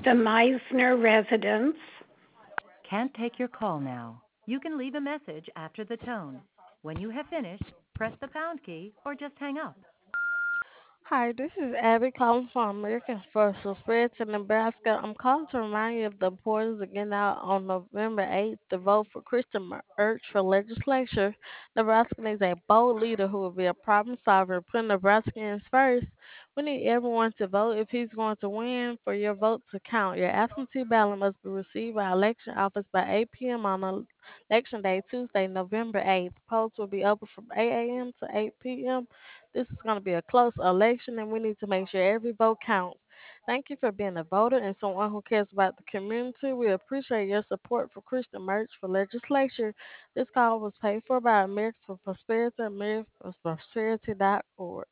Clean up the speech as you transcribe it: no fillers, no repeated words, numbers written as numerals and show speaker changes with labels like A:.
A: The Meisner residence.
B: Can't take your call now. You can leave a message after the tone. When you have finished, press the pound key or just hang up.
C: Hi, this is Abby calling from American First Spread to Nebraska. I'm calling to remind you of the importance of getting out on November 8th to vote for Christian Urch for legislature. Nebraska needs a bold leader who will be a problem solver, putting Nebraskans first. We need everyone to vote if he's going to win for your vote to count. Your absentee ballot must be received by election office by 8 p.m. on election day, Tuesday, November 8th. Polls will be open from 8 a.m. to 8 p.m. This is going to be a close election, and we need to make sure every vote counts. Thank you for being a voter and someone who cares about the community. We appreciate your support for Christian Merch for legislature. This call was paid for by Americans for Prosperity, AmericansForProsperity.org.